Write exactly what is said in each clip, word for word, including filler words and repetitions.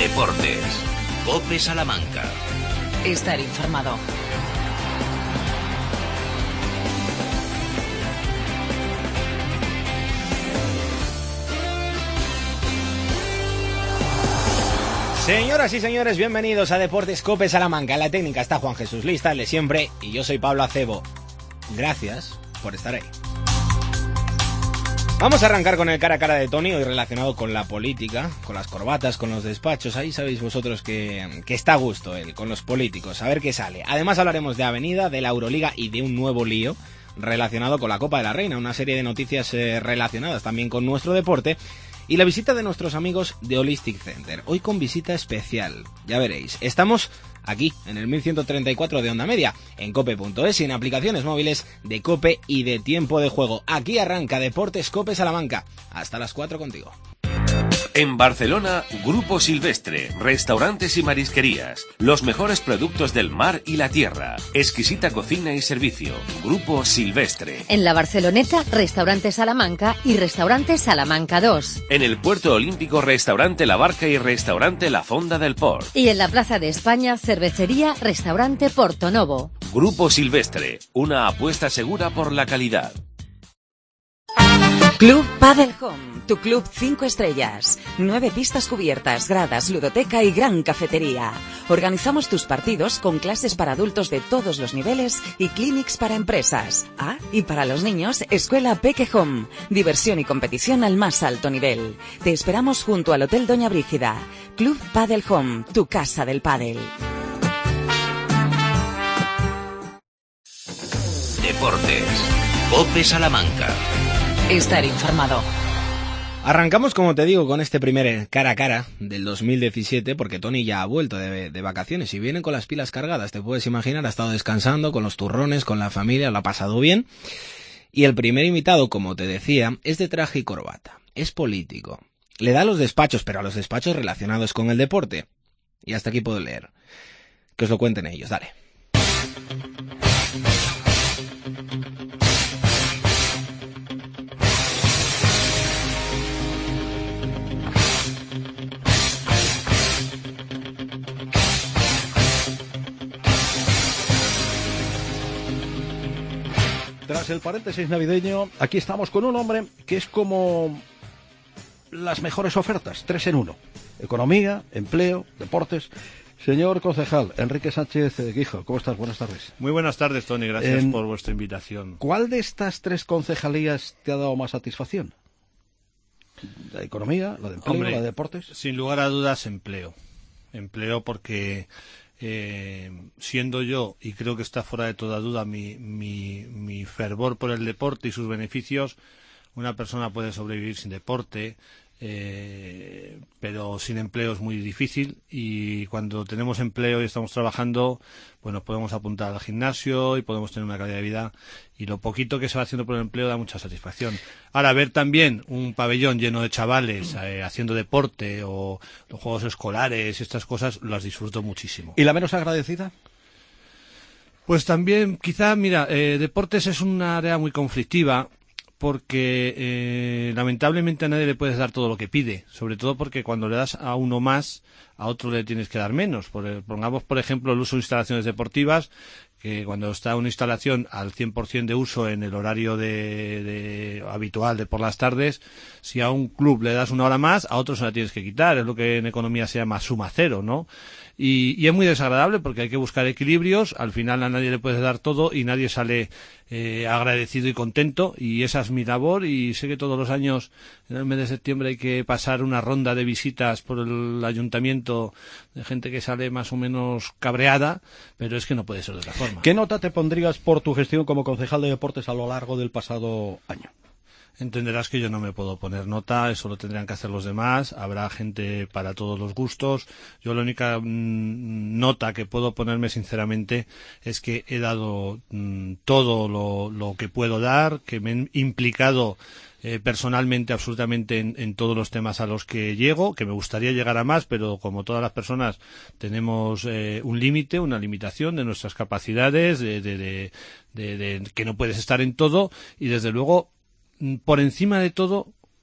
Deportes. COPE Salamanca. Estar informado. Señoras y señores, bienvenidos a Deportes COPE Salamanca. En la técnica está Juan Jesús Lista, el de siempre, y yo soy Pablo Acebo. Gracias por estar ahí. Vamos a arrancar con el cara a cara de Tony, hoy relacionado con la política, con las corbatas, con los despachos. Ahí sabéis vosotros que, que está a gusto él, con los políticos, a ver qué sale. Además hablaremos de Avenida, de la Euroliga y de un nuevo lío relacionado con la Copa de la Reina, una serie de noticias eh, relacionadas también con nuestro deporte. Y la visita de nuestros amigos de Holistic Center, hoy con visita especial, ya veréis. Estamos aquí, en el mil ciento treinta y cuatro de Onda Media, en cope punto es y en aplicaciones móviles de COPE y de Tiempo de Juego. Aquí arranca Deportes COPE Salamanca. Hasta las cuatro contigo. En Barcelona, Grupo Silvestre, restaurantes y marisquerías, los mejores productos del mar y la tierra, exquisita cocina y servicio, Grupo Silvestre. En la Barceloneta, Restaurante Salamanca y Restaurante Salamanca dos. En el Puerto Olímpico, Restaurante La Barca y Restaurante La Fonda del Port. Y en la Plaza de España, Cervecería Restaurante Porto Novo. Grupo Silvestre, una apuesta segura por la calidad. Club Padel Home, tu club cinco estrellas. Nueve pistas cubiertas, gradas, ludoteca y gran cafetería. Organizamos tus partidos con clases para adultos de todos los niveles y clinics para empresas. Ah, y para los niños, Escuela Peque Home. Diversión y competición al más alto nivel. Te esperamos junto al Hotel Doña Brígida. Club Padel Home, tu casa del pádel. Deportes. COPE Salamanca. Estar informado. Arrancamos, como te digo, con este primer cara a cara del dos mil diecisiete, porque Tony ya ha vuelto de, de vacaciones y viene con las pilas cargadas, te puedes imaginar, ha estado descansando con los turrones, con la familia, lo ha pasado bien. Y el primer invitado, como te decía, es de traje y corbata, es político, le da a los despachos, pero a los despachos relacionados con el deporte. Y hasta aquí puedo leer. Que os lo cuenten ellos, dale. Tras el paréntesis navideño, aquí estamos con un hombre que es como las mejores ofertas, tres en uno. Economía, empleo, deportes. Señor concejal, Enrique Sánchez Guijo, ¿cómo estás? Buenas tardes. Muy buenas tardes, Tony, gracias en... por vuestra invitación. ¿Cuál de estas tres concejalías te ha dado más satisfacción? ¿La economía, la de empleo, Hombre, la de deportes? Sin lugar a dudas, empleo. Empleo porque... Eh, siendo yo, y creo que está fuera de toda duda, mi, mi, mi fervor por el deporte y sus beneficios, una persona puede sobrevivir sin deporte, eh, pero sin empleo es muy difícil, y cuando tenemos empleo y estamos trabajando, pues nos podemos apuntar al gimnasio y podemos tener una calidad de vida, y lo poquito que se va haciendo por el empleo da mucha satisfacción. Ahora, ver también un pabellón lleno de chavales eh, haciendo deporte o los juegos escolares, estas cosas, las disfruto muchísimo. ¿Y la menos agradecida? Pues también, quizá, mira, eh, deportes es un área muy conflictiva, porque eh, lamentablemente a nadie le puedes dar todo lo que pide, sobre todo porque cuando le das a uno más, a otro le tienes que dar menos. Por, pongamos, por ejemplo, el uso de instalaciones deportivas, que cuando está una instalación al cien por ciento de uso en el horario de, de habitual de por las tardes, si a un club le das una hora más, a otro se la tienes que quitar. Es lo que en economía se llama suma cero, ¿no? Y, y es muy desagradable porque hay que buscar equilibrios. Al final a nadie le puedes dar todo y nadie sale eh, agradecido y contento, y esa es mi labor. Y sé que todos los años en el mes de septiembre hay que pasar una ronda de visitas por el ayuntamiento de gente que sale más o menos cabreada, pero es que no puede ser de otra forma. ¿Qué nota te pondrías por tu gestión como concejal de deportes a lo largo del pasado año? Entenderás que yo no me puedo poner nota, eso lo tendrían que hacer los demás, habrá gente para todos los gustos. Yo la única mmm, nota que puedo ponerme sinceramente es que he dado mmm, todo lo, lo que puedo dar, que me he implicado eh, personalmente absolutamente en, en todos los temas a los que llego, que me gustaría llegar a más, pero como todas las personas tenemos eh, un límite, una limitación de nuestras capacidades, de, de, de, de, de que no puedes estar en todo, y desde luego por encima de todo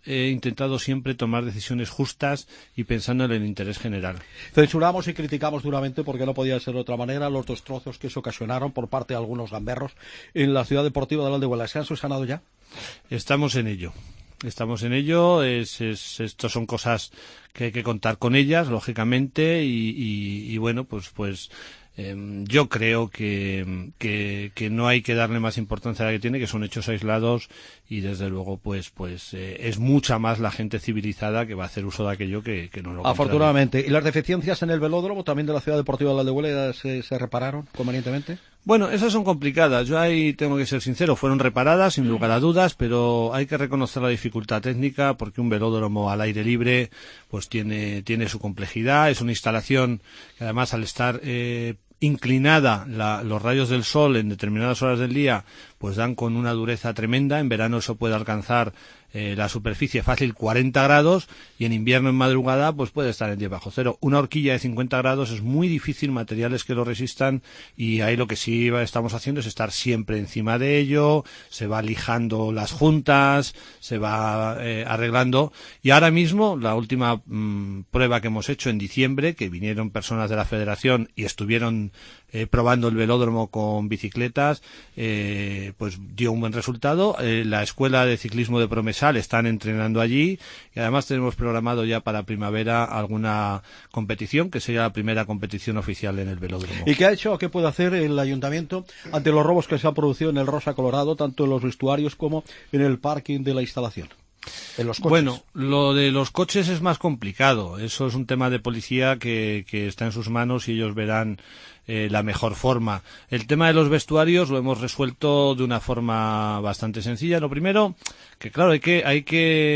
he intentado siempre tomar decisiones justas y pensando en el interés general. Censuramos y criticamos duramente, porque no podía ser de otra manera, los destrozos que se ocasionaron por parte de algunos gamberros en la ciudad deportiva de Aldehuela. ¿Se han subsanado ya? Estamos en ello. Estamos en ello, es, es, estos son cosas que hay que contar con ellas, lógicamente, y, y, y bueno, pues pues eh, yo creo que, que, que no hay que darle más importancia a la que tiene, que son hechos aislados, y desde luego pues pues eh, es mucha más la gente civilizada que va a hacer uso de aquello que, que no lo afortunadamente. ¿Y las deficiencias en el velódromo también de la ciudad deportiva de Aldehuela se, se repararon convenientemente? Bueno, esas son complicadas. Yo ahí tengo que ser sincero, fueron reparadas sin lugar a dudas, pero hay que reconocer la dificultad técnica, porque un velódromo al aire libre pues tiene tiene su complejidad. Es una instalación que además, al estar eh, inclinada, la, los rayos del sol en determinadas horas del día pues dan con una dureza tremenda. En verano eso puede alcanzar eh, la superficie fácil cuarenta grados, y en invierno en madrugada pues puede estar en diez bajo cero. Una horquilla de cincuenta grados es muy difícil, materiales que lo resistan, y ahí lo que sí estamos haciendo es estar siempre encima de ello. Se va lijando las juntas, se va eh, arreglando, y ahora mismo la última mmm, prueba que hemos hecho en diciembre, que vinieron personas de la federación y estuvieron eh, probando el velódromo con bicicletas, eh, pues dio un buen resultado. Eh, la escuela de ciclismo de Promesal están entrenando allí, y además tenemos programado ya para primavera alguna competición, que sería la primera competición oficial en el velódromo. ¿Y qué ha hecho o qué puede hacer el ayuntamiento ante los robos que se han producido en el Rosa Colorado, tanto en los vestuarios como en el parking de la instalación? En los coches. Bueno, lo de los coches es más complicado. Eso es un tema de policía que, que está en sus manos, y ellos verán eh, la mejor forma. El tema de los vestuarios lo hemos resuelto de una forma bastante sencilla. Lo primero, que claro, hay que hay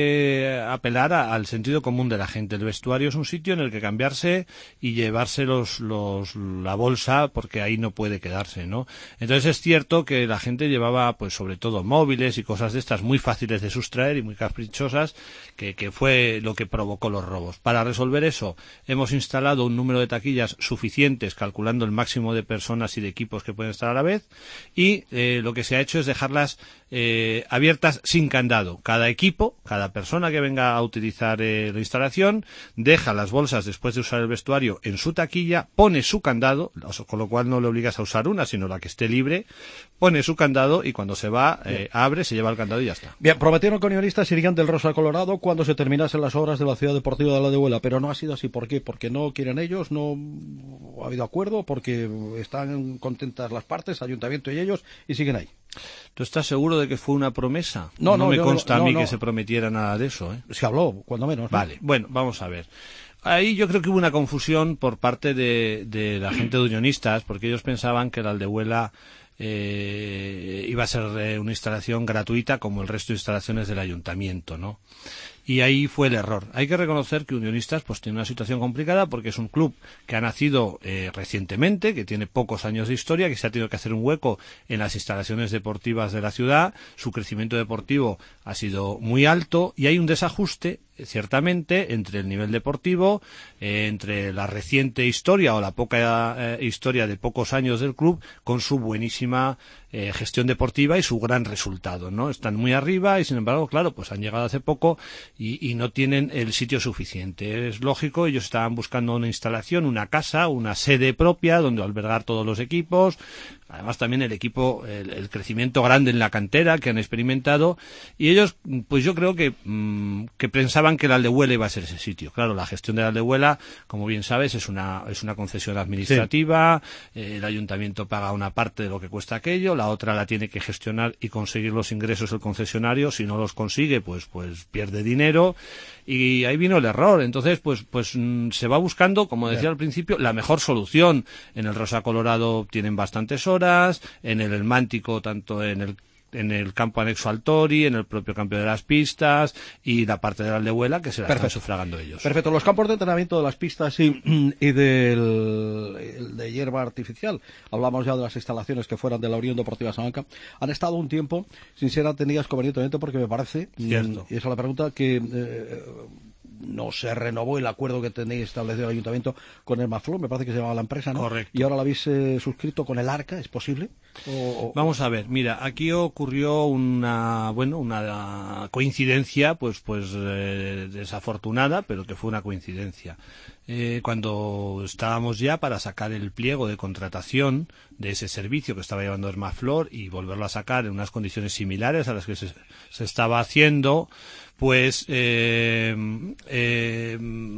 que apelar a, al sentido común de la gente. El vestuario es un sitio en el que cambiarse y llevarse los, los la bolsa, porque ahí no puede quedarse, ¿no? Entonces es cierto que la gente llevaba, pues sobre todo móviles y cosas de estas muy fáciles de sustraer y muy caprichosas, que, que fue lo que provocó los robos. Para resolver eso, hemos instalado un número de taquillas suficientes, calculando el máximo de personas y de equipos que pueden estar a la vez, y eh, lo que se ha hecho es dejarlas eh, abiertas sin candado. Cada equipo, cada persona que venga a utilizar eh, la instalación, deja las bolsas después de usar el vestuario en su taquilla, pone su candado, con lo cual no le obligas a usar una, sino la que esté libre, pone su candado, y cuando se va, eh, abre, se lleva el candado y ya está. Bien, prometieron que unionistas irían del Rosa Colorado cuando se terminasen las obras de la ciudad deportiva de Aldehuela, pero no ha sido así. ¿Por qué? Porque no quieren ellos, no ha habido acuerdo, porque están contentas las partes, ayuntamiento y ellos, y siguen ahí. ¿Tú estás seguro de que fue una promesa? No, no, no me yo, consta no, a mí no. que se prometiera nada de eso, ¿eh? Se habló, cuando menos, ¿no? Vale, bueno, vamos a ver. Ahí yo creo que hubo una confusión por parte de, de la gente de unionistas, porque ellos pensaban que la Aldehuela eh, iba a ser eh, una instalación gratuita como el resto de instalaciones del ayuntamiento, ¿no? Y ahí fue el error. Hay que reconocer que Unionistas pues tiene una situación complicada, porque es un club que ha nacido eh, recientemente, que tiene pocos años de historia, que se ha tenido que hacer un hueco en las instalaciones deportivas de la ciudad. Su crecimiento deportivo ha sido muy alto, y hay un desajuste, ciertamente, entre el nivel deportivo, eh, entre la reciente historia o la poca eh, historia de pocos años del club, con su buenísima eh, gestión deportiva y su gran resultado, ¿no? Están muy arriba, y sin embargo, claro, pues han llegado hace poco y, y no tienen el sitio suficiente. Es lógico, ellos estaban buscando una instalación, una casa, una sede propia donde albergar todos los equipos. Además también el equipo, el, el crecimiento grande en la cantera que han experimentado, y ellos, pues yo creo que, mmm, que pensaban que la Aldehuela iba a ser ese sitio. Claro, la gestión de la Aldehuela, como bien sabes, es una es una concesión administrativa. Sí. eh, el ayuntamiento paga una parte de lo que cuesta aquello, la otra la tiene que gestionar y conseguir los ingresos el concesionario. Si no los consigue, pues pues pierde dinero, y ahí vino el error. Entonces, pues pues mmm, se va buscando, como decía al principio, la mejor solución. En el Rosa Colorado tienen bastantes horas, en el El Mántico, tanto en el en el campo anexo al Tori, en el propio campo de las pistas, y la parte de la Aldehuela que se la Perfecto. Están sufragando ellos. Perfecto. Los campos de entrenamiento de las pistas y, y del de hierba artificial, hablamos ya de las instalaciones que fueran de la Unión Deportiva Salamanca, han estado un tiempo sin ser atendidas convenientemente, porque me parece, Cierto. y esa es la pregunta, que eh, no se renovó el acuerdo que tenéis establecido el ayuntamiento con el Maflor, me parece que se llamaba la empresa, ¿no? Correcto. Y ahora la habéis eh, suscrito con el Arca, ¿es posible? O, o... Vamos a ver, mira, aquí ocurrió una, bueno, una coincidencia, pues, pues eh, desafortunada, pero que fue una coincidencia. Eh, cuando estábamos ya para sacar el pliego de contratación de ese servicio que estaba llevando Hermaflor y volverlo a sacar en unas condiciones similares a las que se, se estaba haciendo, pues eh, eh,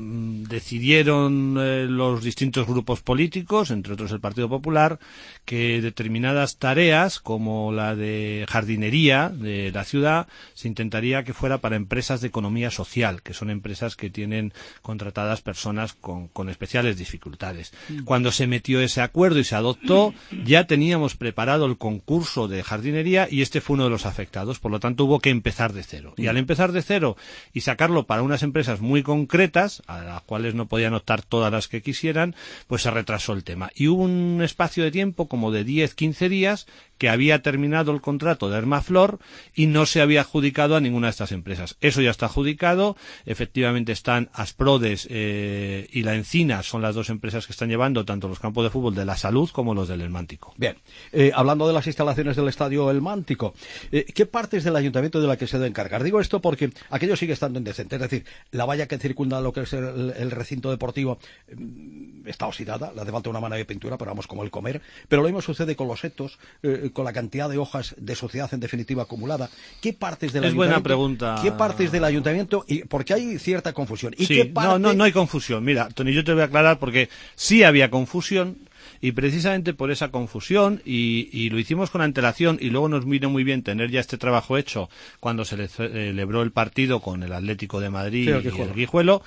decidieron eh, los distintos grupos políticos, entre otros el Partido Popular, que determinadas tareas, como la de jardinería de la ciudad, se intentaría que fuera para empresas de economía social, que son empresas que tienen contratadas personas con, con especiales dificultades. Cuando se metió ese acuerdo y se adoptó, ya teníamos preparado el concurso de jardinería y este fue uno de los afectados, por lo tanto hubo que empezar de cero. Y al empezar de cero y sacarlo para unas empresas muy concretas, a las cuales no podían optar todas las que quisieran, pues se retrasó el tema. Y hubo un espacio de tiempo como de diez a quince días que había terminado el contrato de Hermaflor y no se había adjudicado a ninguna de estas empresas. Eso ya está adjudicado, efectivamente están Asprodes eh, y La Encina, son las dos empresas que están llevando tanto los campos de fútbol de la Salud como los del El Mántico. Bien, eh, hablando de las instalaciones del estadio El Mántico, eh, ¿qué partes del ayuntamiento de la que se debe encargar? Digo esto porque aquello sigue estando indecente, es decir, la valla que circunda lo que es el, el recinto deportivo eh, está oxidada, le hace falta una mano de pintura, pero vamos, como el comer, pero lo mismo sucede con los setos, eh, con la cantidad de hojas de suciedad en definitiva acumulada. ¿Qué partes del es ayuntamiento? Buena pregunta. ¿Qué partes del ayuntamiento? Y porque hay cierta confusión. ¿Y sí, qué parte... no, no, no hay confusión. Mira, Tony, yo te voy a aclarar porque sí había confusión. Y precisamente por esa confusión, y, y lo hicimos con antelación, y luego nos vino muy bien tener ya este trabajo hecho cuando se le celebró el partido con el Atlético de Madrid sí, el y el Guijuelo,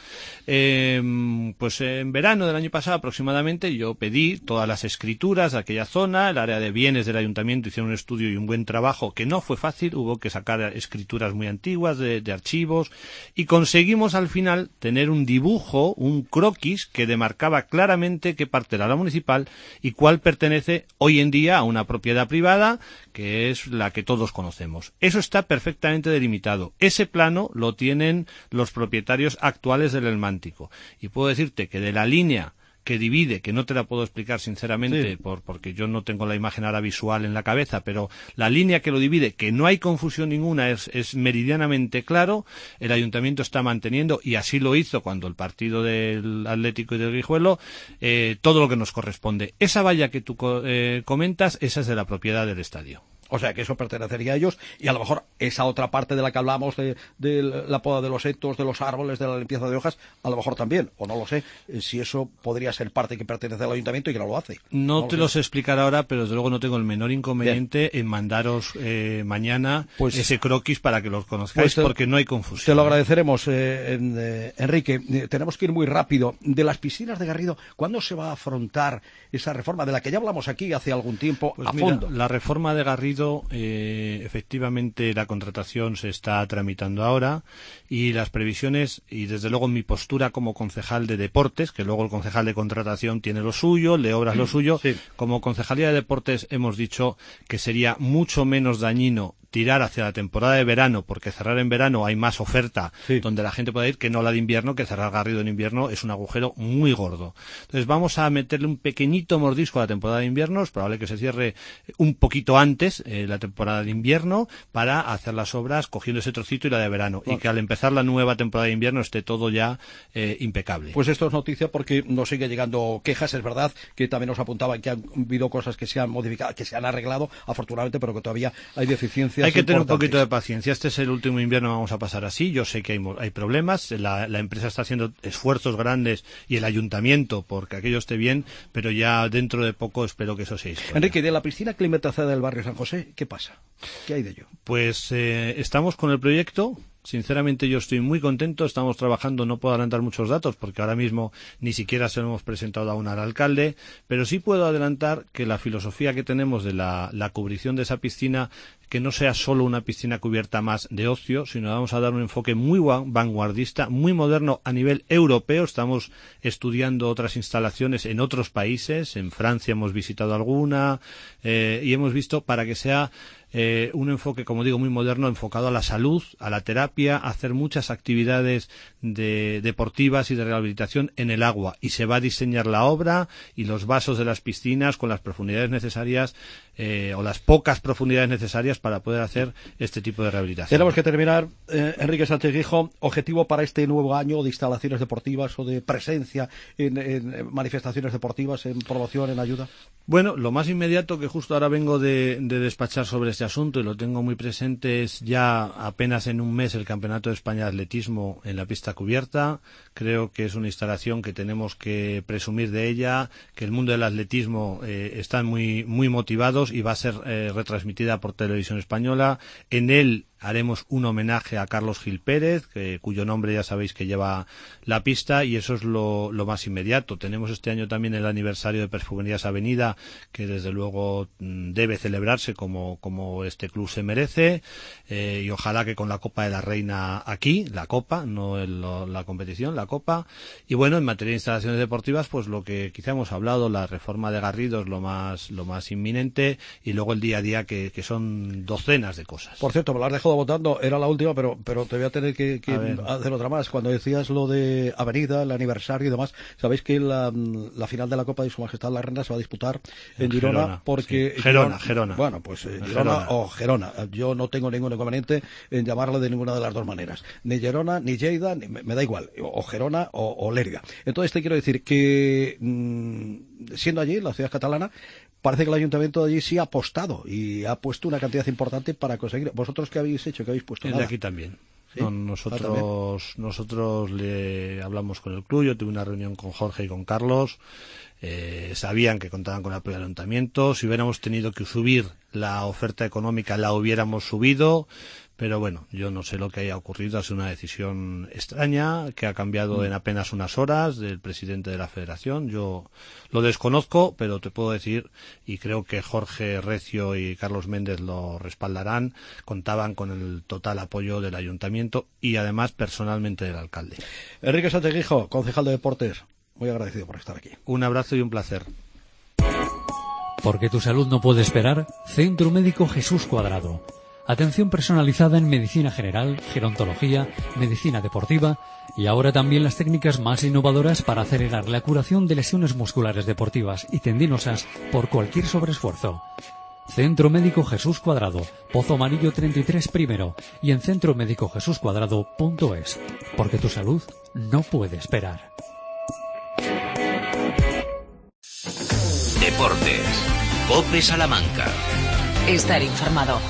eh, pues en verano del año pasado aproximadamente yo pedí todas las escrituras de aquella zona, el área de bienes del ayuntamiento hicieron un estudio y un buen trabajo que no fue fácil, hubo que sacar escrituras muy antiguas de, de archivos, y conseguimos al final tener un dibujo, un croquis que demarcaba claramente qué parte era la municipal y cuál pertenece hoy en día a una propiedad privada, que es la que todos conocemos. Eso está perfectamente delimitado. Ese plano lo tienen los propietarios actuales del El Mántico. Y puedo decirte que de la línea que divide, que no te la puedo explicar sinceramente, sí. por, porque yo no tengo la imagen ahora visual en la cabeza, pero la línea que lo divide, que no hay confusión ninguna, es, es meridianamente claro, el ayuntamiento está manteniendo, y así lo hizo cuando el partido del Atlético y del Guijuelo, eh, todo lo que nos corresponde. Esa valla que tú eh, comentas, esa es de la propiedad del estadio. O sea, que eso pertenecería a ellos, y a lo mejor esa otra parte de la que hablamos, de, de la poda de los setos, de los árboles, de la limpieza de hojas, a lo mejor también, o no lo sé, si eso podría ser parte que pertenece al ayuntamiento y que no lo hace. No, no te lo lo sé explicar ahora, pero desde luego no tengo el menor inconveniente Bien. en mandaros eh, mañana pues, ese croquis para que los conozcáis, pues te, porque no hay confusión. Te lo agradeceremos, eh, en, eh, Enrique. Eh, tenemos que ir muy rápido. De las piscinas de Garrido, ¿cuándo se va a afrontar esa reforma, de la que ya hablamos aquí hace algún tiempo, pues a mira, fondo? La reforma de Garrido, Eh, efectivamente la contratación se está tramitando ahora y las previsiones, y desde luego mi postura como concejal de deportes, que luego el concejal de contratación tiene lo suyo, el de obras lo suyo, sí. Como concejalía de deportes hemos dicho que sería mucho menos dañino tirar hacia la temporada de verano, porque cerrar en verano hay más oferta sí. donde la gente puede ir, que no la de invierno, que cerrar Garrido en invierno es un agujero muy gordo. Entonces vamos a meterle un pequeñito mordisco a la temporada de invierno, es probable que se cierre un poquito antes eh, la temporada de invierno para hacer las obras cogiendo ese trocito y la de verano, bueno. y que al empezar la nueva temporada de invierno esté todo ya eh, impecable. Pues esto es noticia porque nos sigue llegando quejas, es verdad que también nos apuntaban que han habido cosas que se han modificado, que se han arreglado afortunadamente, pero que todavía hay deficiencias. Hay que tener un poquito de paciencia. Este es el último invierno, vamos a pasar así. Yo sé que hay, hay problemas. La, la empresa está haciendo esfuerzos grandes y el ayuntamiento porque aquello esté bien, pero ya dentro de poco espero que eso sea historia. Enrique, de la piscina climatizada del barrio San José, ¿qué pasa? ¿Qué hay de ello? Pues eh, estamos con el proyecto. Sinceramente yo estoy muy contento, estamos trabajando, no puedo adelantar muchos datos porque ahora mismo ni siquiera se lo hemos presentado aún al alcalde, pero sí puedo adelantar que la filosofía que tenemos de la, la cubrición de esa piscina que no sea solo una piscina cubierta más de ocio, sino vamos a dar un enfoque muy vanguardista, muy moderno a nivel europeo. Estamos estudiando otras instalaciones en otros países, en Francia hemos visitado alguna, eh, y hemos visto para que sea Eh, un enfoque, como digo, muy moderno, enfocado a la salud, a la terapia, a hacer muchas actividades de, deportivas y de rehabilitación en el agua. Y se va a diseñar la obra y los vasos de las piscinas con las profundidades necesarias eh, o las pocas profundidades necesarias para poder hacer este tipo de rehabilitación. Tenemos que terminar, eh, Enrique Sánchez Guijo, objetivo para este nuevo año de instalaciones deportivas o de presencia en, en manifestaciones deportivas, en promoción, en ayuda. Bueno, lo más inmediato, que justo ahora vengo de, de despachar sobre este asunto y lo tengo muy presente, es ya apenas en un mes el Campeonato de España de Atletismo en la pista cubierta. Creo que es una instalación que tenemos que presumir de ella, que el mundo del atletismo eh, están muy, muy motivados y va a ser eh, retransmitida por Televisión Española. En él haremos un homenaje a Carlos Gil Pérez, que, cuyo nombre ya sabéis que lleva la pista, y eso es lo, lo más inmediato. Tenemos este año también el aniversario de Perfumerías Avenida, que desde luego debe celebrarse como, como este club se merece, eh, y ojalá que con la Copa de la Reina aquí, la Copa, no el, la competición, la Copa. Y bueno, en materia de instalaciones deportivas, pues lo que quizá hemos hablado, la reforma de Garrido es lo más, lo más inminente, y luego el día a día, que, que son docenas de cosas. Por cierto, me lo has dejado votando, era la última, pero pero te voy a tener que, que a hacer otra más. Cuando decías lo de Avenida, el aniversario y demás, sabéis que la, la final de la Copa de Su Majestad la Reina se va a disputar en, en Girona, Gerona, porque sí. Gerona, Gerona. Bueno, pues eh, Girona Gerona. o Gerona. Yo no tengo ningún inconveniente en llamarla de ninguna de las dos maneras. Ni Girona, ni Lleida, ni, me, me da igual. O Gerona o, o Lérida. Entonces te quiero decir que mmm, siendo allí, la ciudad catalana, parece que el ayuntamiento de allí sí ha apostado y ha puesto una cantidad importante para conseguir. ¿Vosotros qué habéis hecho? ¿Qué habéis puesto? El Nada. de aquí también. ¿Sí? No, nosotros ah, nosotros le hablamos con el club, yo tuve una reunión con Jorge y con Carlos, eh, sabían que contaban con el apoyo del ayuntamiento, si hubiéramos tenido que subir la oferta económica la hubiéramos subido, pero bueno, yo no sé lo que haya ocurrido, ha sido una decisión extraña que ha cambiado en apenas unas horas del presidente de la federación. Yo lo desconozco, pero te puedo decir, y creo que Jorge Recio y Carlos Méndez lo respaldarán, contaban con el total apoyo del ayuntamiento y además personalmente del alcalde. Enrique Sánchez Guijo, concejal de Deportes, muy agradecido por estar aquí. Un abrazo y un placer. Porque tu salud no puede esperar, Centro Médico Jesús Cuadrado. Atención personalizada en medicina general, gerontología, medicina deportiva y ahora también las técnicas más innovadoras para acelerar la curación de lesiones musculares deportivas y tendinosas por cualquier sobreesfuerzo. Centro Médico Jesús Cuadrado, Pozo Amarillo treinta y tres primero y en centro médico jesús cuadrado punto es. Porque tu salud no puede esperar. Deportes. COPE Salamanca. Estar informado.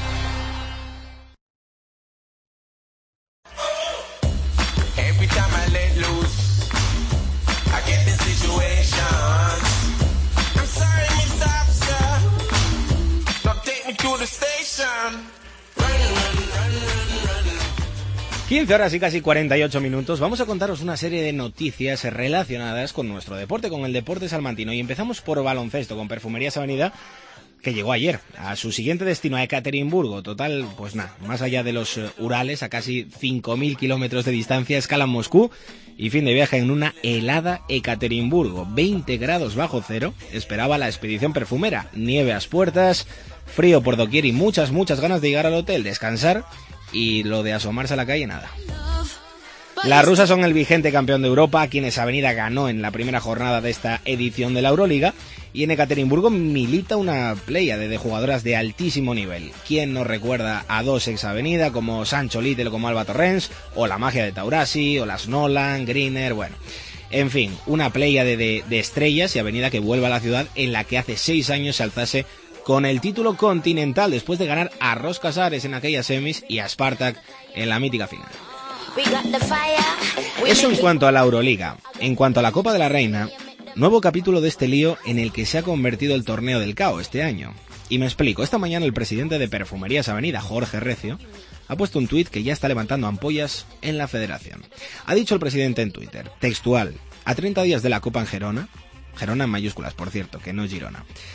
quince horas y casi cuarenta y ocho minutos. Vamos a contaros una serie de noticias relacionadas con nuestro deporte, con el deporte salmantino. Y empezamos por baloncesto, con Perfumerías Avenida, que llegó ayer a su siguiente destino, a Ekaterimburgo. Total, pues nada, más allá de los uh, Urales, a casi cinco mil kilómetros de distancia, escala en Moscú y fin de viaje en una helada Ekaterimburgo. veinte grados bajo cero, esperaba la expedición perfumera. Nieve a las puertas, frío por doquier y muchas, muchas ganas de llegar al hotel, descansar, y lo de asomarse a la calle, nada. Las rusas son el vigente campeón de Europa, quienes Avenida ganó en la primera jornada de esta edición de la Euroliga, y en Ekaterimburgo milita una pléyade de jugadoras de altísimo nivel. ¿Quién nos recuerda a dos ex Avenida como Sancho Little, como Alba Torrens, o la magia de Taurasi, o las Nolan, Greener, bueno... En fin, una pléyade de, de estrellas y Avenida que vuelve a la ciudad en la que hace seis años se alzase con el título continental después de ganar a Ros Casares en aquellas semis y a Spartak en la mítica final. Eso en cuanto a la Euroliga. En cuanto a la Copa de la Reina, nuevo capítulo de este lío en el que se ha convertido el torneo del C A O este año. Y me explico, esta mañana el presidente de Perfumerías Avenida, Jorge Recio, ha puesto un tuit que ya está levantando ampollas en la federación. Ha dicho el presidente en Twitter, textual, a treinta días de la Copa en Gerona, Gerona en mayúsculas, por cierto, que no Girona,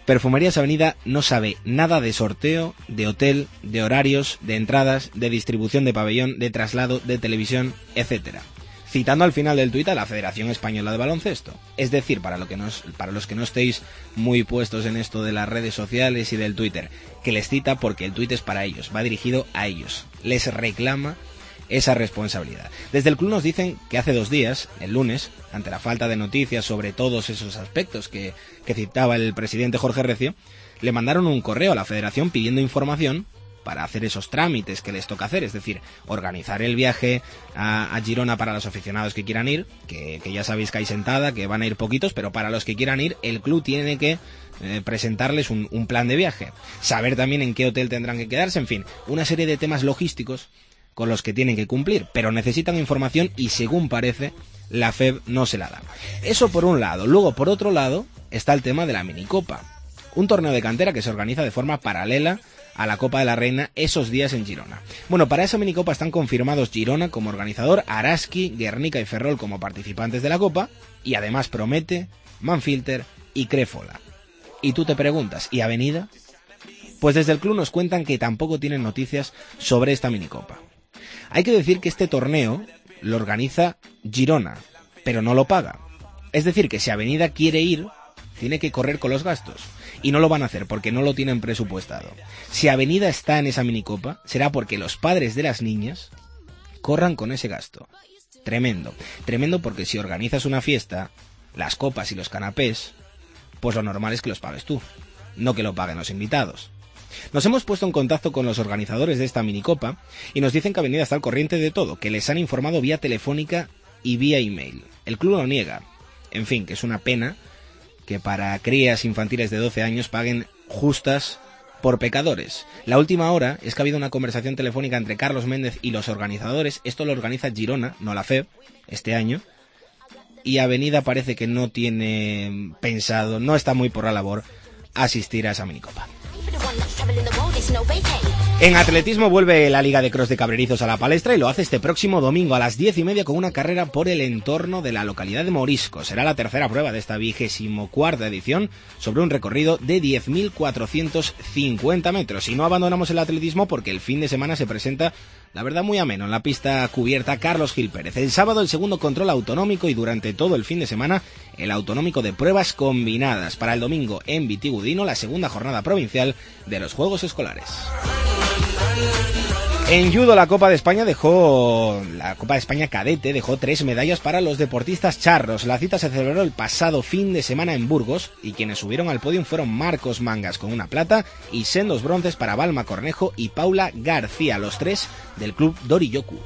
Perfumerías Avenida no sabe nada de sorteo, de hotel, de horarios, de entradas, de distribución de pabellón, de traslado, de televisión, etcétera. Citando al final del tuit a la Federación Española de Baloncesto. Es decir, para, lo que no, para los que no estéis muy puestos en esto de las redes sociales y del Twitter, que les cita porque el tuit es para ellos, va dirigido a ellos, les reclama esa responsabilidad. Desde el club nos dicen que hace dos días, el lunes, ante la falta de noticias sobre todos esos aspectos que, que citaba el presidente Jorge Recio, le mandaron un correo a la Federación pidiendo información para hacer esos trámites que les toca hacer, es decir, organizar el viaje a, a Girona para los aficionados que quieran ir, que, que ya sabéis que hay sentada, que van a ir poquitos, pero para los que quieran ir, el club tiene que eh, presentarles un, un plan de viaje, saber también en qué hotel tendrán que quedarse, en fin, una serie de temas logísticos con los que tienen que cumplir, pero necesitan información y según parece, la F E B no se la da. Eso por un lado. Luego, por otro lado, está el tema de la minicopa, un torneo de cantera que se organiza de forma paralela a la Copa de la Reina esos días en Girona. Bueno, para esa minicopa están confirmados Girona como organizador, Araski, Guernica y Ferrol como participantes de la Copa, y además promete Manfilter y Créfola. Y tú te preguntas, ¿y Avenida? Pues desde el club nos cuentan que tampoco tienen noticias sobre esta minicopa. Hay que decir que este torneo lo organiza Girona, pero no lo paga. Es decir, que si Avenida quiere ir, tiene que correr con los gastos. Y no lo van a hacer porque no lo tienen presupuestado. Si Avenida está en esa minicopa, será porque los padres de las niñas corran con ese gasto. Tremendo. Tremendo porque si organizas una fiesta, las copas y los canapés, pues lo normal es que los pagues tú, no que lo paguen los invitados. Nos hemos puesto en contacto con los organizadores de esta minicopa y nos dicen que Avenida está al corriente de todo, que les han informado vía telefónica y vía email. El club lo niega. En fin, que es una pena que para crías infantiles de doce años paguen justas por pecadores. La última hora es que ha habido una conversación telefónica entre Carlos Méndez y los organizadores. Esto lo organiza Girona, no la F E B, este año. Y Avenida parece que no tiene pensado, no está muy por la labor asistir a esa minicopa. En atletismo vuelve la Liga de Cross de Cabrerizos a la palestra y lo hace este próximo domingo a las diez y media con una carrera por el entorno de la localidad de Morisco. Será la tercera prueba de esta vigésimo cuarta edición sobre un recorrido de diez mil cuatrocientos cincuenta metros. Y no abandonamos el atletismo porque el fin de semana se presenta, la verdad, muy ameno en la pista cubierta Carlos Gil Pérez. El sábado el segundo control autonómico y durante todo el fin de semana el autonómico de pruebas combinadas. Para el domingo en Vitigudino la segunda jornada provincial de los Juegos Escolares. En judo la Copa de España dejó la Copa de España cadete dejó tres medallas para los deportistas charros. La cita se celebró el pasado fin de semana en Burgos y quienes subieron al podio fueron Marcos Mangas con una plata y sendos bronces para Balma Cornejo y Paula García, los tres del club Doriyoku.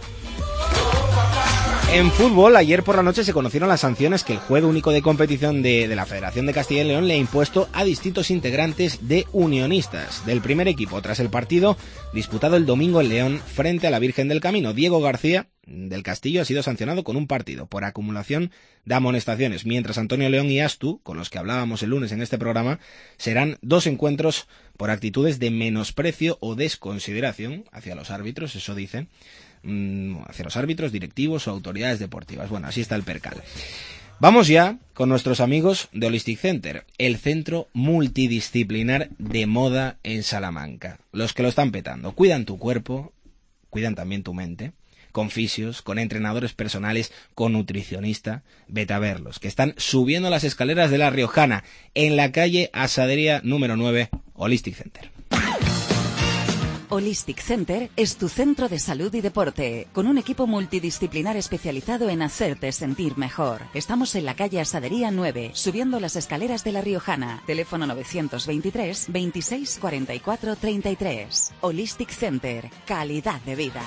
En fútbol, ayer por la noche se conocieron las sanciones que el juez único de competición de, de la Federación de Castilla y León le ha impuesto a distintos integrantes de Unionistas del primer equipo tras el partido disputado el domingo en León frente a la Virgen del Camino. Diego García del Castillo ha sido sancionado con un partido por acumulación de amonestaciones, mientras Antonio León y Astu, con los que hablábamos el lunes en este programa, serán dos encuentros por actitudes de menosprecio o desconsideración hacia los árbitros, eso dicen, hacia los árbitros, directivos o autoridades deportivas. Bueno, así está el percal. Vamos ya con nuestros amigos de Holistic Center, el centro multidisciplinar de moda en Salamanca. Los que lo están petando. Cuidan tu cuerpo, cuidan también tu mente, con fisios, con entrenadores personales, con nutricionista. Vete a verlos, que están subiendo las escaleras de La Riojana, en la calle Asadería número nueve, Holistic Center. Holistic Center es tu centro de salud y deporte, con un equipo multidisciplinar especializado en hacerte sentir mejor. Estamos en la calle Asadería nueve, subiendo las escaleras de La Riojana. Teléfono novecientos veintitrés, veintiséis, cuarenta y cuatro, treinta y tres. Holistic Center, calidad de vida.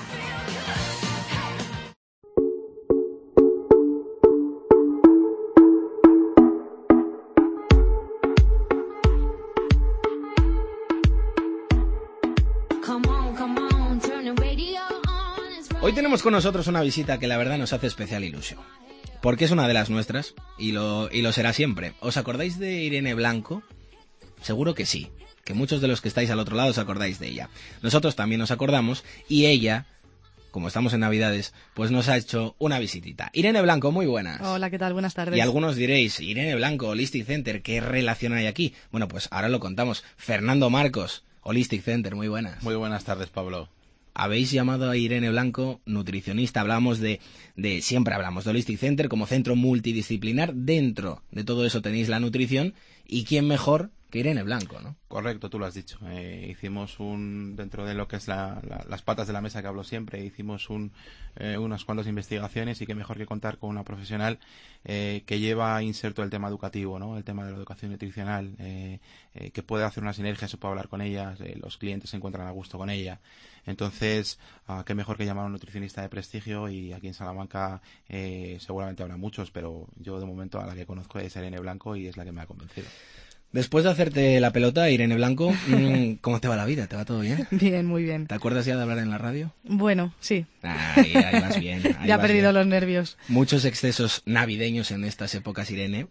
Hoy tenemos con nosotros una visita que la verdad nos hace especial ilusión, porque es una de las nuestras y lo, y lo será siempre. ¿Os acordáis de Irene Blanco? Seguro que sí, que muchos de los que estáis al otro lado os acordáis de ella. Nosotros también nos acordamos y ella como estamos en Navidades, pues nos ha hecho una visitita. Irene Blanco, muy buenas. Hola, ¿qué tal? Buenas tardes. Y algunos diréis, Irene Blanco, Holistic Center, ¿qué relación hay aquí? Bueno, pues ahora lo contamos. Fernando Marcos, Holistic Center, muy buenas. Muy buenas tardes, Pablo. Habéis llamado a Irene Blanco, nutricionista. Hablamos de, de, siempre hablamos de Holistic Center como centro multidisciplinar. Dentro de todo eso tenéis la nutrición. ¿Y quién mejor que Irene Blanco, no? Correcto, tú lo has dicho. Eh, hicimos un, dentro de lo que es la, la, las patas de la mesa que hablo siempre, hicimos un, eh, unas cuantas investigaciones y qué mejor que contar con una profesional eh, que lleva inserto el tema educativo, ¿no? El tema de la educación nutricional, eh, eh, que puede hacer una sinergia, se puede hablar con ella, eh, los clientes se encuentran a gusto con ella. Entonces, uh, qué mejor que llamar a un nutricionista de prestigio, y aquí en Salamanca eh, seguramente habrá muchos, pero yo de momento a la que conozco es Irene Blanco y es la que me ha convencido. Después de hacerte la pelota, Irene Blanco, ¿cómo te va la vida? ¿Te va todo bien? Bien, muy bien. ¿Te acuerdas ya de hablar en la radio? Bueno, sí. Ahí, ahí vas bien. Ahí ya he vas perdido bien. los nervios. Muchos excesos navideños en estas épocas, Irene,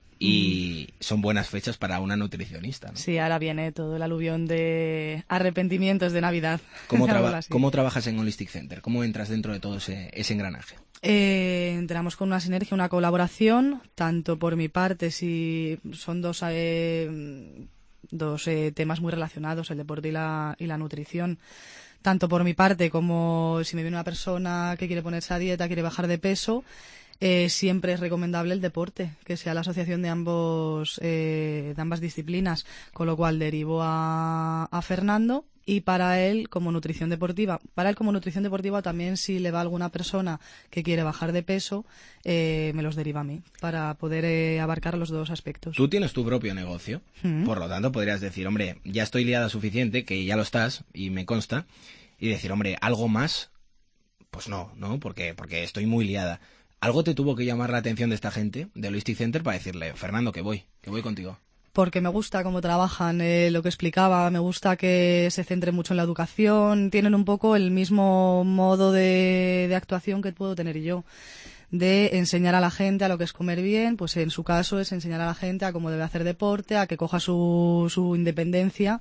y mm. son buenas fechas para una nutricionista, ¿no? Sí, ahora viene todo el aluvión de arrepentimientos de Navidad. ¿Cómo, traba ¿Cómo trabajas en Holistic Center? ¿Cómo entras dentro de todo ese, ese engranaje? Eh, entramos con una sinergia, una colaboración, tanto por mi parte, si son dos eh, dos eh, temas muy relacionados, el deporte y la, y la nutrición. Tanto por mi parte como si me viene una persona que quiere ponerse a dieta, quiere bajar de peso, eh, siempre es recomendable el deporte, que sea la asociación de ambos eh, de ambas disciplinas, con lo cual derivo a, a Fernando. Y para él, como nutrición deportiva, para él como nutrición deportiva también, si le va alguna persona que quiere bajar de peso, eh, me los deriva a mí, para poder eh, abarcar los dos aspectos. Tú tienes tu propio negocio, mm. por lo tanto podrías decir, hombre, ya estoy liada suficiente, que ya lo estás, y me consta, y decir, hombre, algo más, pues no, ¿no? Porque, porque estoy muy liada. Algo te tuvo que llamar la atención de esta gente, de Holistic Center, para decirle, Fernando, que voy, que voy contigo. Porque me gusta cómo trabajan, eh, lo que explicaba, me gusta que se centre mucho en la educación, tienen un poco el mismo modo de, de actuación que puedo tener yo, de enseñar a la gente a lo que es comer bien, pues en su caso es enseñar a la gente a cómo debe hacer deporte, a que coja su, su independencia,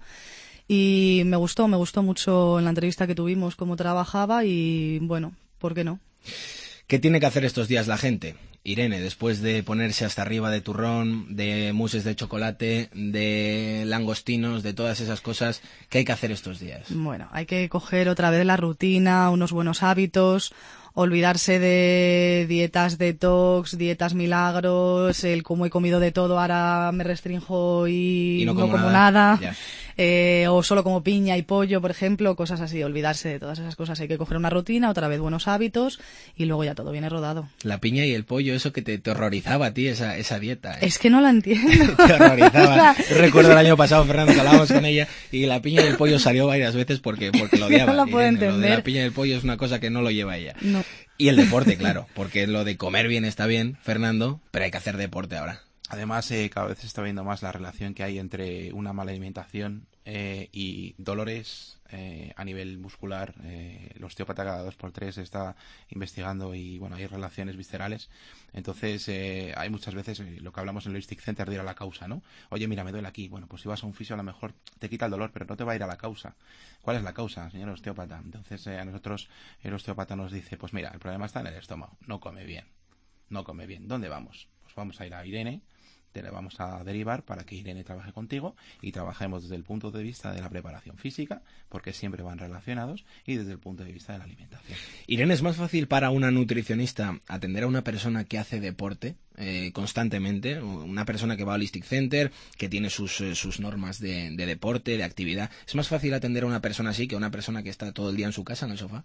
y me gustó, me gustó mucho en la entrevista que tuvimos cómo trabajaba y bueno, ¿por qué no? ¿Qué tiene que hacer estos días la gente? Irene, después de ponerse hasta arriba de turrón, de mousses de chocolate, de langostinos, de todas esas cosas, ¿qué hay que hacer estos días? Bueno, hay que coger otra vez la rutina, unos buenos hábitos, olvidarse de dietas detox, dietas milagros, el cómo he comido de todo, ahora me restrinjo y, y no no como, como nada, nada. Eh, o solo como piña y pollo, por ejemplo, cosas así, olvidarse de todas esas cosas. Hay que coger una rutina, otra vez buenos hábitos y luego ya todo viene rodado. La piña y el pollo, eso que te, te horrorizaba a ti, esa, esa dieta, ¿eh? Es que no la entiendo. Te horrorizaba. Yo recuerdo el año pasado, Fernando, que hablábamos con ella y la piña y el pollo salió varias veces porque, porque lo odiaba. No lo puedo Irene, entender. Lo de la piña y el pollo es una cosa que no lo lleva ella. No. Y el deporte, claro, porque lo de comer bien está bien, Fernando, pero hay que hacer deporte ahora. Además, eh, cada vez se está viendo más la relación que hay entre una mala alimentación eh, y dolores eh, a nivel muscular. Eh, el osteópata cada dos por tres está investigando y, bueno, hay relaciones viscerales. Entonces, eh, hay muchas veces eh, lo que hablamos en el Holistic Center de ir a la causa, ¿no? Oye, mira, me duele aquí. Bueno, pues si vas a un fisio a lo mejor te quita el dolor, pero no te va a ir a la causa. ¿Cuál es la causa, señor osteópata? Entonces, eh, a nosotros el osteópata nos dice, pues mira, el problema está en el estómago. No come bien. No come bien. ¿Dónde vamos? Pues vamos a ir a Irene. Te la vamos a derivar para que Irene trabaje contigo y trabajemos desde el punto de vista de la preparación física, porque siempre van relacionados, y desde el punto de vista de la alimentación. Irene, ¿es más fácil para una nutricionista atender a una persona que hace deporte eh, constantemente? Una persona que va a Holistic Center, que tiene sus, eh, sus normas de, de deporte, de actividad. ¿Es más fácil atender a una persona así que a una persona que está todo el día en su casa, en el sofá?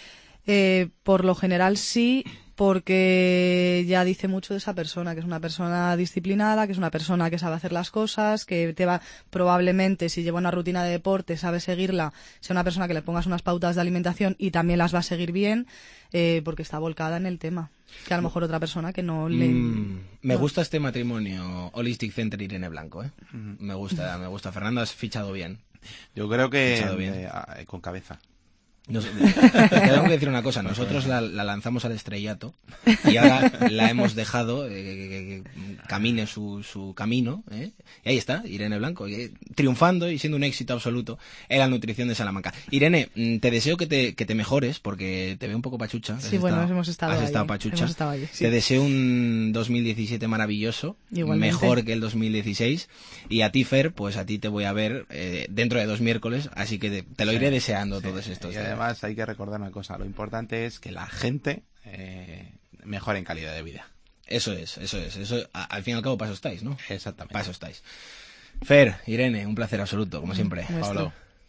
Eh, por lo general sí, porque ya dice mucho de esa persona, que es una persona disciplinada, que es una persona que sabe hacer las cosas, que te va, probablemente si lleva una rutina de deporte, sabe seguirla, sea una persona que le pongas unas pautas de alimentación y también las va a seguir bien, eh, porque está volcada en el tema. Que a lo mejor otra persona que no le... Mm, me no. gusta este matrimonio Holistic Center Irene Blanco, ¿eh? Mm. Me gusta, me gusta. Fernando, has fichado bien. Yo creo que eh, con cabeza. No sé, te tengo que decir una cosa, nosotros la, la lanzamos al estrellato y ahora la hemos dejado eh, que, que camine su, su camino, ¿eh? Y ahí está, Irene Blanco, eh, triunfando y siendo un éxito absoluto en la nutrición de Salamanca. Irene, te deseo que te, que te mejores porque te veo un poco pachucha. Sí, bueno, estado, hemos estado has ahí, estado pachucha. hemos estado allí, sí. Te deseo un dos mil diecisiete maravilloso, Igualmente. Mejor que el dos mil dieciséis, y a ti, Fer, pues a ti te voy a ver eh, dentro de dos miércoles, así que te, te lo iré sí, deseando sí, todos estos días. días. Además hay que recordar una cosa, lo importante es que la gente eh, mejore en calidad de vida. Eso es, eso es, eso a, al fin y al cabo paso estáis, ¿no? Exactamente. Paso estáis. Fer, Irene, un placer absoluto, como siempre. Pablo.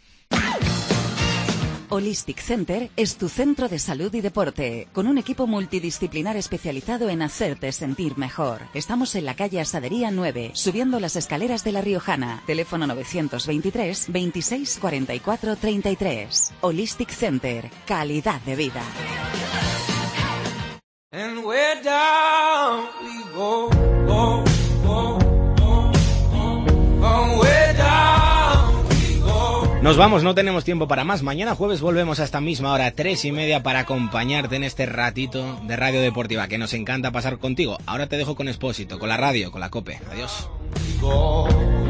Holistic Center es tu centro de salud y deporte, con un equipo multidisciplinar especializado en hacerte sentir mejor. Estamos en la calle Asadería nueve, subiendo las escaleras de La Riojana. Teléfono novecientos veintitrés, veintiséis, cuarenta y cuatro, treinta y tres. Holistic Center, calidad de vida. And we're down we go, go, go, go, go, go, we're down. Nos vamos, no tenemos tiempo para más. Mañana jueves volvemos a esta misma hora, tres y media, para acompañarte en este ratito de Radio Deportiva que nos encanta pasar contigo. Ahora te dejo con Expósito, con la radio, con la COPE. Adiós.